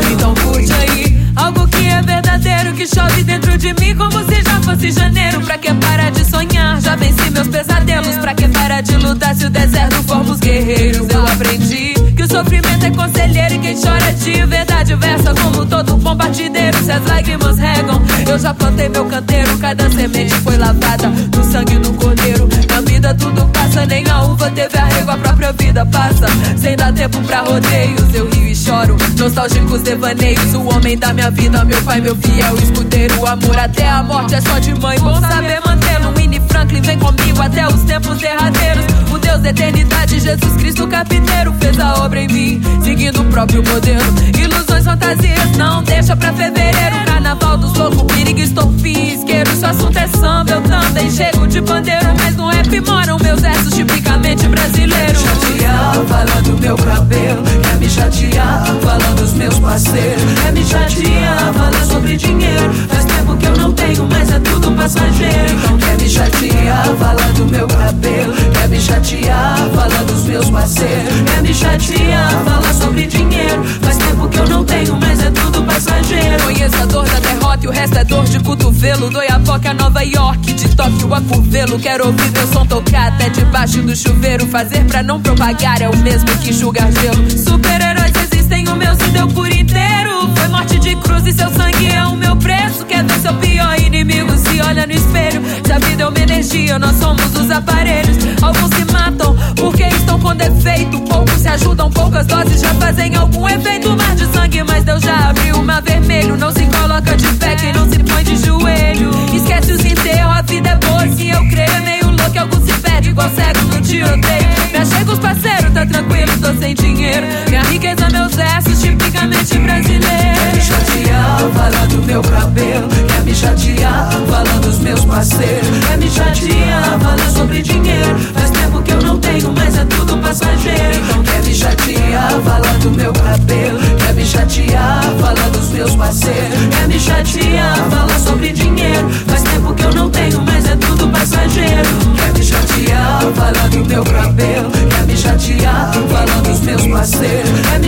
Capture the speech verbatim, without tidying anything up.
Então curte aí algo que é verdadeiro, que chove dentro de mim como se já fosse janeiro. Pra que parar de sonhar? Já venci meus pesadelos. Pra que parar de lutar se o deserto formos guerreiros? Eu aprendi que o sofrimento é conselheiro e quem chora de verdade versa como todo bom partideiro. Se as lágrimas regam, eu já plantei meu canteiro. Cada semente foi lavada no sangue do cordeiro. Na vida tudo passa, nem a uva teve arrego, a própria vida passa sem dar tempo pra rodeios. Eu rio e choro, nostálgicos devaneios. O homem da minha vida, meu pai, meu fiel escudeiro. O amor até a morte é só de mãe, bom saber mantê-lo. Winnie Franklin vem comigo até os tempos derradeiros. O Deus da eternidade, Jesus Cristo carpinteiro, fez a obra em mim, seguindo o próprio modelo. Ilusões, fantasias, não deixa pra fevereiro. Carnaval dos loucos, perigo, estou isqueiro. Se o assunto é samba, eu também chego de pandeiro. Mas no rap moram meus versos tipicamente brasileiros. Quer me chatear, fala do meu cabelo. Quer me chatear, fala dos meus parceiros. Quer me chatear, fala sobre dinheiro. Faz tempo que eu não tenho, mas é tudo passageiro. Então quer me chatear, fala do meu cabelo. Quer me chatear, fala dos meus parceiros. Quer me chatear, fala sobre dinheiro. Faz tempo que eu não tenho, mas é tudo passageiro. Conheço a dor da derrota e o resto é dor de cotovelo. Do Iapoque a Nova York, de Tóquio a Curvelo. Quero ouvir meu som tocar até debaixo do chuveiro. Fazer pra não propagar é o mesmo que enxugar gelo. Super-heróis existem, o meu se deu por inteiro. Foi morte de cruz e seu sangue é o meu preço. Quer ver seu pior inimigo, se olha no espelho. Se a vida é uma energia, nós somos os aparelhos. Alguns se matam porque estão com defeito. Poucos se ajudam, poucas doses já fazem algum efeito. Mar de sangue, mas Deus já abriu o mar vermelho. Não se coloca de pé quem não se põe de joelho. Esquece os enterros, a vida é boa se eu crer. É meio louco, alguns se perde igual cego no tiroteio. Me achei com os parceiros, tá tranquilo, tô sem dinheiro. Minha riqueza, meus versos, tipicamente brasileiros. Quer me chatear, fala do meu cabelo. Quer me chatear, fala dos meus parceiros. Quer me chatear, fala sobre dinheiro. Faz tempo que eu não tenho, mas é tudo passageiro. Então quer me chatear, fala do meu cabelo. Quer me chatear, fala dos meus parceiros. Quer me chatear, fala sobre dinheiro. Faz tempo que eu não tenho, mas é tudo passageiro. Quer me chatear, fala do meu cabelo. Quer me chatear, fala dos meus parceiros. Quer me